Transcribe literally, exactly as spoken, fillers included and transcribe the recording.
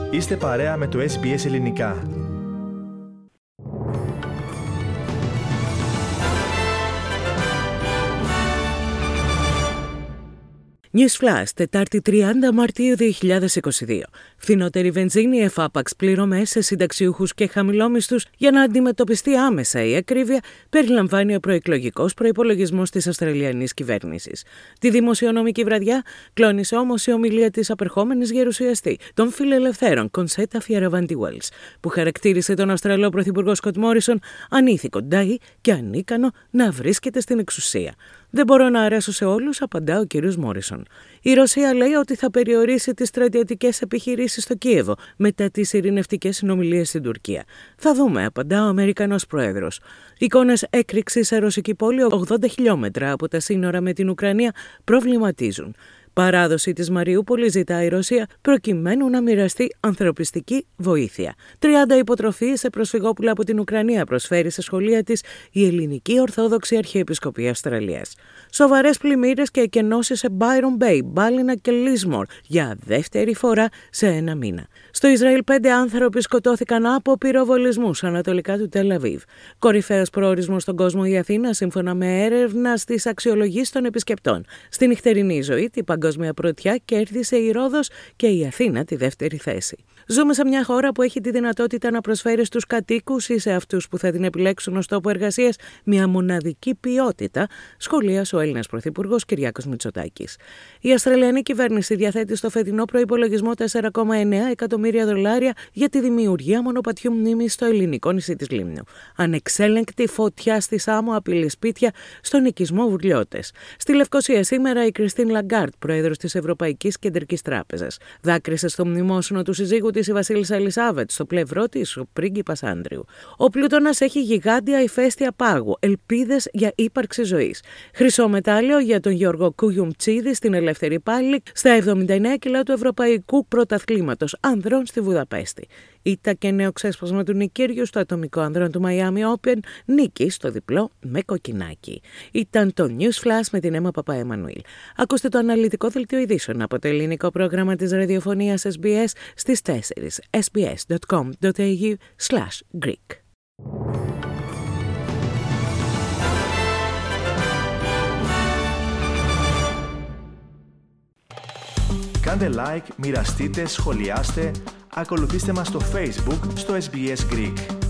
Είστε παρέα με το ες μπι ες Ελληνικά. News Flash, Τετάρτη τριάντα Μαρτίου δύο χιλιάδες είκοσι δύο. Φθηνότερη βενζίνη, εφάπαξ πληρωμές σε συνταξιούχους και χαμηλόμισθους για να αντιμετωπιστεί άμεσα η ακρίβεια, περιλαμβάνει ο προεκλογικός προϋπολογισμός της Αυστραλιανής κυβέρνησης. Τη δημοσιονομική βραδιά κλώνησε όμως η ομιλία της απερχόμενης γερουσιαστή των φιλελευθέρων Κονσέτα Φιεραβάντι-Βέλς, που χαρακτήρισε τον Αυστραλό πρωθυπουργό Σκοτ Μόρισον ανήθικο ντάι και ανίκανο να βρίσκεται στην εξουσία. «Δεν μπορώ να αρέσω σε όλους», απαντά ο κ. Μόρισον. Η Ρωσία λέει ότι θα περιορίσει τις στρατιωτικές επιχειρήσεις στο Κίεβο μετά τις ειρηνευτικές συνομιλίες στην Τουρκία. «Θα δούμε», απαντά ο Αμερικανός πρόεδρος. Εικόνες έκρηξης σε ρωσική πόλη ογδόντα χιλιόμετρα από τα σύνορα με την Ουκρανία προβληματίζουν. Παράδοση της Μαριούπολης ζητά η Ρωσία προκειμένου να μοιραστεί ανθρωπιστική βοήθεια. τριάντα υποτροφίες σε προσφυγόπουλα από την Ουκρανία προσφέρει σε σχολεία της η Ελληνική Ορθόδοξη Αρχιεπισκοπή Αυστραλίας. Σοβαρές πλημμύρες και εκενώσεις σε Byron Bay, Μπάλινα και Λίσμορ για δεύτερη φορά σε ένα μήνα. Στο Ισραήλ πέντε άνθρωποι σκοτώθηκαν από πυροβολισμούς ανατολικά του Τελ Αβίβ. Κορυφαίος προορισμός στον κόσμο η Αθήνα, σύμφωνα με έρευνα στις αξιολογήσεις των επισκεπτών. Στη νυχτερινή ζωή, την παγκόσμια πρωτιά κέρδισε η Ρόδος και η Αθήνα τη δεύτερη θέση. Ζούμε σε μια χώρα που έχει τη δυνατότητα να προσφέρει στους κατοίκους ή σε αυτούς που θα την επιλέξουν ως τόπο εργασίας μια μοναδική ποιότητα, σχολίασε ο Έλληνας Πρωθυπουργός Κυριάκος Μητσοτάκης. Η Αυστραλιανή κυβέρνηση διαθέτει στο φετινό προϋπολογισμό τέσσερα κόμμα εννέα εκατομμύρια δολάρια για τη δημιουργία μονοπατιού μνήμης στο ελληνικό νησί της Λίμνου. Ανεξέλεγκτη φωτιά στη Σάμο απειλεί σπίτια στον οικισμό Βουρλιώτες. Στη Λευκοσία σήμερα η Κριστίν Λαγκάρτ, πρόεδρος της Ευρωπαϊκής Κεντρικής Τράπεζας, δάκρυσε στο μνημόσυνο του συζύγου της η Βασίλισσα Ελισάβετ, στο πλευρό της ο πρίγκιπας Άντριου. Ο Πλούτονας έχει γιγάντια ηφαίστεια πάγου, ελπίδες για ύπαρξη ζωής. Χρυσό μετάλλιο για τον Γιώργο Κουγιουμτσίδη στην ελεύθερη πάλη στα εβδομήντα εννέα κιλά του Ευρωπαϊκού Πρωταθλήματος Ανδρών στη Βουδαπέστη. Ήττα και νέο ξέσπασμα του νικήριου στο ατομικό ανδρών του Miami Open, νίκη στο διπλό με κοκκινάκι. Ήταν το News Flash με την Έμα Παπαεμμανουήλ. Ακούστε το αναλυτικό δελτίο ειδήσεων από το ελληνικό πρόγραμμα της ραδιοφωνίας ες μπι ες στις τέσσερις sbs.com.au slash Greek. Κάντε like, μοιραστείτε, σχολιάστε, ακολουθήστε μας στο Facebook στο ες μπι ες Greek.